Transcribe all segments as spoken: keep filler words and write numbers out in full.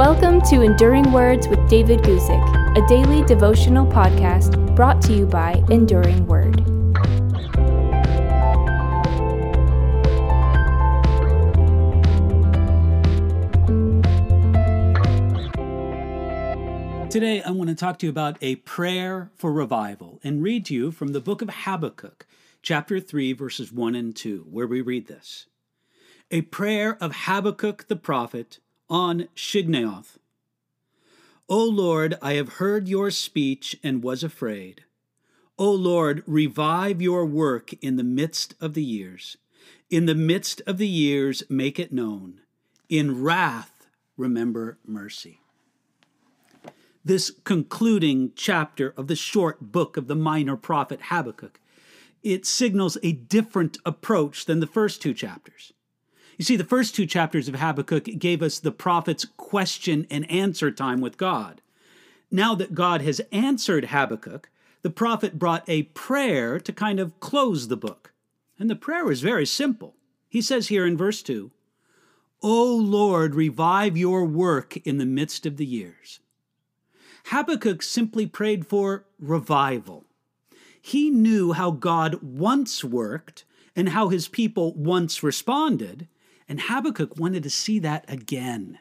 Welcome to Enduring Words with David Guzik, a daily devotional podcast brought to you by Enduring Word. Today, I want to talk to you about a prayer for revival and read to you from the book of Habakkuk, chapter three, verses one and two, where we read this. A prayer of Habakkuk the prophet on Shigneoth. O Lord, I have heard your speech and was afraid. O Lord, revive your work in the midst of the years. In the midst of the years, make it known. In wrath, remember mercy. This concluding chapter of the short book of the minor prophet Habakkuk, it signals a different approach than the first two chapters. You see, the first two chapters of Habakkuk gave us the prophet's question and answer time with God. Now that God has answered Habakkuk, the prophet brought a prayer to kind of close the book. And the prayer is very simple. He says here in verse two, O Lord, revive your work in the midst of the years. Habakkuk simply prayed for revival. He knew how God once worked and how his people once responded, and Habakkuk wanted to see that again.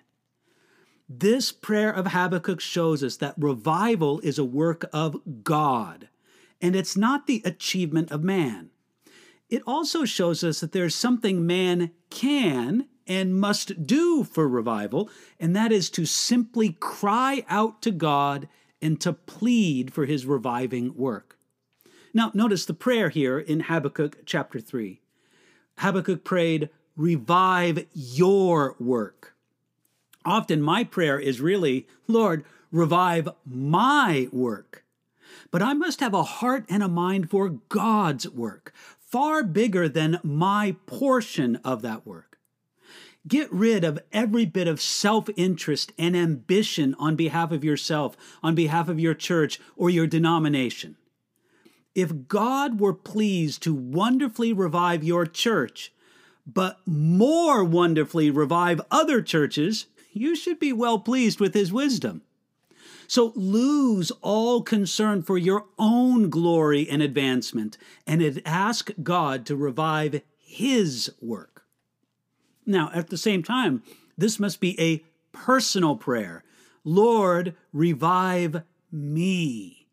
This prayer of Habakkuk shows us that revival is a work of God, and it's not the achievement of man. It also shows us that there's something man can and must do for revival, and that is to simply cry out to God and to plead for his reviving work. Now, notice the prayer here in Habakkuk chapter three. Habakkuk prayed, revive your work. Often my prayer is really, Lord, revive my work. But I must have a heart and a mind for God's work, far bigger than my portion of that work. Get rid of every bit of self-interest and ambition on behalf of yourself, on behalf of your church or your denomination. If God were pleased to wonderfully revive your church, but more wonderfully revive other churches, you should be well pleased with his wisdom. So lose all concern for your own glory and advancement, and ask God to revive his work. Now, at the same time, this must be a personal prayer. Lord, revive me.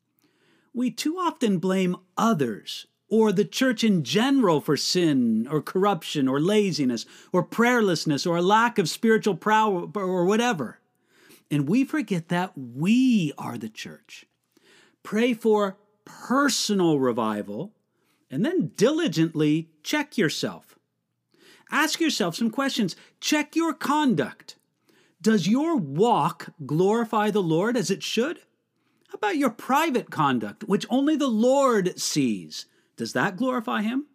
We too often blame others or the church in general for sin or corruption or laziness or prayerlessness or a lack of spiritual prowess or whatever. And we forget that we are the church. Pray for personal revival and then diligently check yourself. Ask yourself some questions. Check your conduct. Does your walk glorify the Lord as it should? How about your private conduct, which only the Lord sees? Does that glorify him?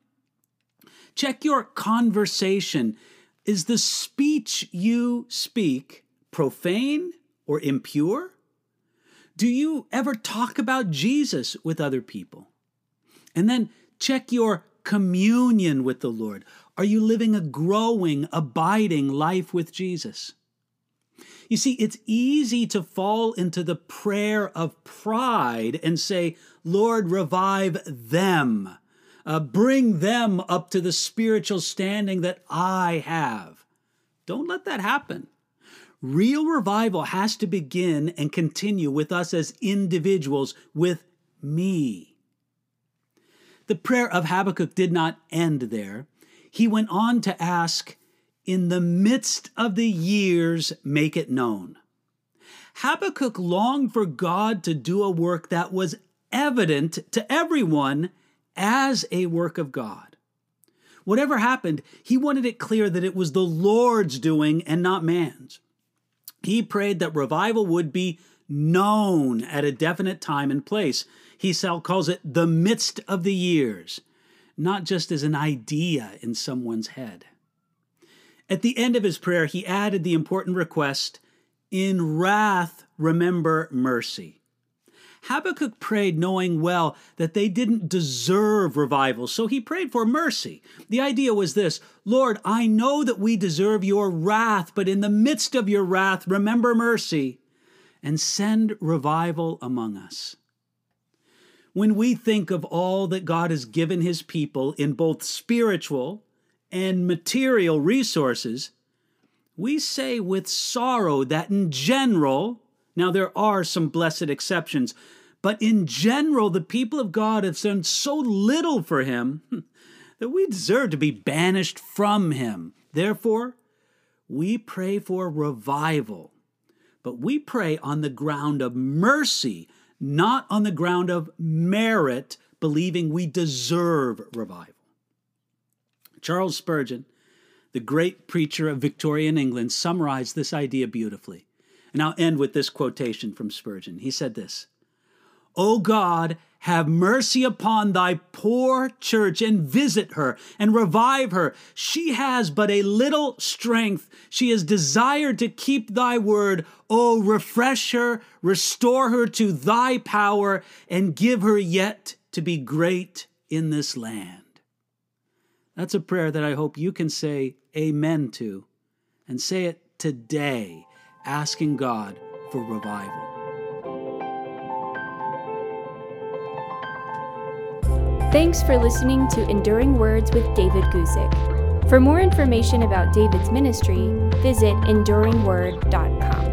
Check your conversation. Is the speech you speak profane or impure? Do you ever talk about Jesus with other people? And then check your communion with the Lord. Are you living a growing, abiding life with Jesus? You see, it's easy to fall into the prayer of pride and say, Lord, revive them. Uh, bring them up to the spiritual standing that I have. Don't let that happen. Real revival has to begin and continue with us as individuals, with me. The prayer of Habakkuk did not end there. He went on to ask, in the midst of the years, make it known. Habakkuk longed for God to do a work that was evident to everyone as a work of God. Whatever happened, he wanted it clear that it was the Lord's doing and not man's. He prayed that revival would be known at a definite time and place. He calls it the midst of the years, not just as an idea in someone's head. At the end of his prayer, he added the important request, in wrath, remember mercy. Habakkuk prayed knowing well that they didn't deserve revival, so he prayed for mercy. The idea was this: Lord, I know that we deserve your wrath, but in the midst of your wrath, remember mercy and send revival among us. When we think of all that God has given his people in both spiritual and material resources, we say with sorrow that in general, now there are some blessed exceptions, but in general, the people of God have done so little for him that we deserve to be banished from him. Therefore, we pray for revival, but we pray on the ground of mercy, not on the ground of merit, believing we deserve revival. Charles Spurgeon, the great preacher of Victorian England, summarized this idea beautifully. And I'll end with this quotation from Spurgeon. He said this: "O God, have mercy upon thy poor church and visit her and revive her. She has but a little strength. She has desired to keep thy word. O refresh her, restore her to thy power, and give her yet to be great in this land." That's a prayer that I hope you can say amen to, and say it today, asking God for revival. Thanks for listening to Enduring Words with David Guzik. For more information about David's ministry, visit enduring word dot com.